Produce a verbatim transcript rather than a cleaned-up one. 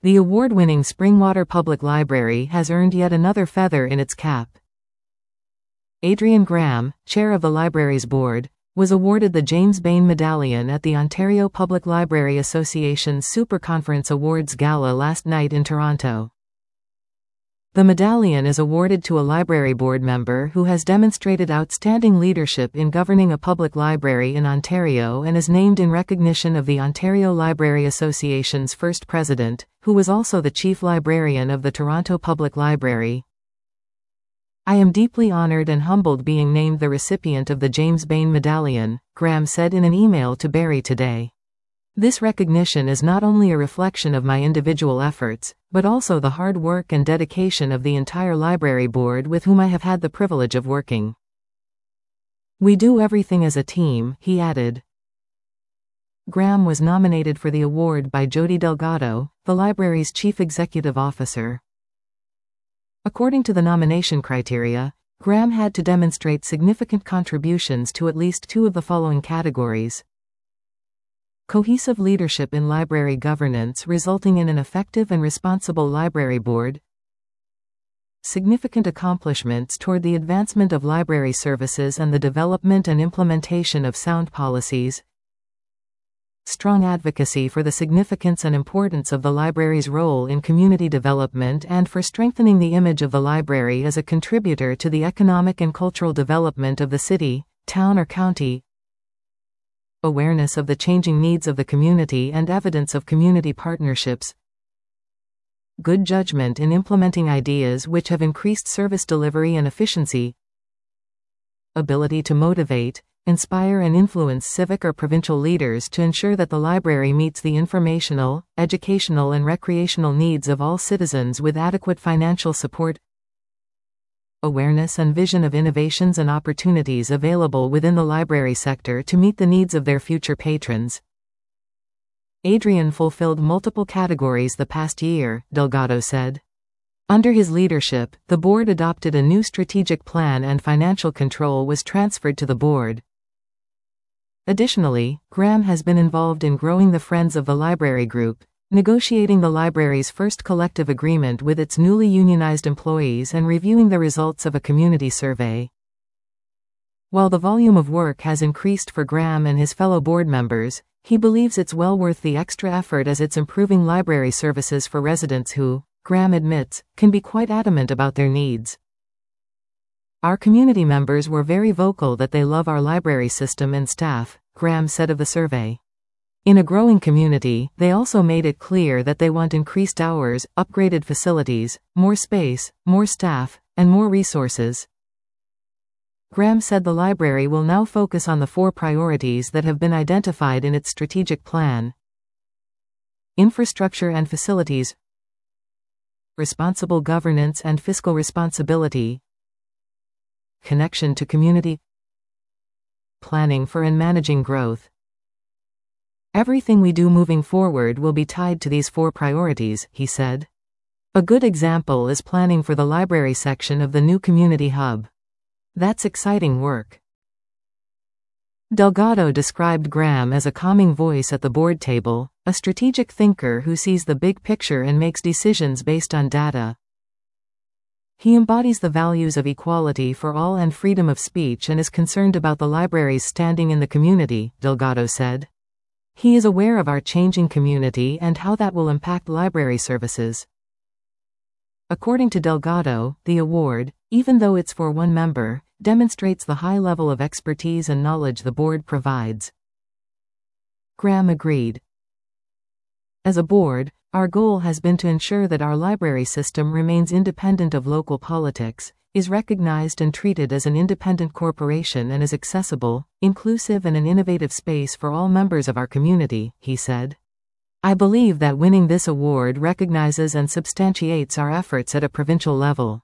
The award-winning Springwater Public Library has earned yet another feather in its cap. Adrian Graham, chair of the library's board, was awarded the James Bain Medallion at the Ontario Public Library Association's Superconference Awards Gala last night in Toronto. The medallion is awarded to a library board member who has demonstrated outstanding leadership in governing a public library in Ontario and is named in recognition of the Ontario Library Association's first president, who was also the chief librarian of the Toronto Public Library. "I am deeply honored and humbled being named the recipient of the James Bain Medallion," Graham said in an email to Barrie today. "This recognition is not only a reflection of my individual efforts, but also the hard work and dedication of the entire library board with whom I have had the privilege of working. We do everything as a team," he added. Graham was nominated for the award by Jody Delgado, the library's chief executive officer. According to the nomination criteria, Graham had to demonstrate significant contributions to at least two of the following categories: cohesive leadership in library governance resulting in an effective and responsible library board, significant accomplishments toward the advancement of library services and the development and implementation of sound policies, strong advocacy for the significance and importance of the library's role in community development and for strengthening the image of the library as a contributor to the economic and cultural development of the city, town or county, awareness of the changing needs of the community and evidence of community partnerships, good judgment in implementing ideas which have increased service delivery and efficiency, ability to motivate, inspire and influence civic or provincial leaders to ensure that the library meets the informational, educational and recreational needs of all citizens with adequate financial support, awareness and vision of innovations and opportunities available within the library sector to meet the needs of their future patrons. Adrian fulfilled multiple categories the past year, Delgado said. Under his leadership, the board adopted a new strategic plan and financial control was transferred to the board. Additionally, Graham has been involved in growing the Friends of the Library Group, negotiating the library's first collective agreement with its newly unionized employees and reviewing the results of a community survey. While the volume of work has increased for Graham and his fellow board members, he believes it's well worth the extra effort as it's improving library services for residents who, Graham admits, can be quite adamant about their needs. "Our community members were very vocal that they love our library system and staff," Graham said of the survey. In a growing community, they also made it clear that they want increased hours, upgraded facilities, more space, more staff, and more resources. Graham said the library will now focus on the four priorities that have been identified in its strategic plan: infrastructure and facilities, responsible governance and fiscal responsibility, connection to community, planning for and managing growth. "Everything we do moving forward will be tied to these four priorities," he said. "A good example is planning for the library section of the new community hub. That's exciting work." Delgado described Graham as a calming voice at the board table, a strategic thinker who sees the big picture and makes decisions based on data. He embodies the values of equality for all and freedom of speech and is concerned about the library's standing in the community, Delgado said. He is aware of our changing community and how that will impact library services. According to Delgado, the award, even though it's for one member, demonstrates the high level of expertise and knowledge the board provides. Graham agreed. "As a board, our goal has been to ensure that our library system remains independent of local politics, is recognized and treated as an independent corporation and is accessible, inclusive and an innovative space for all members of our community," he said. "I believe that winning this award recognizes and substantiates our efforts at a provincial level."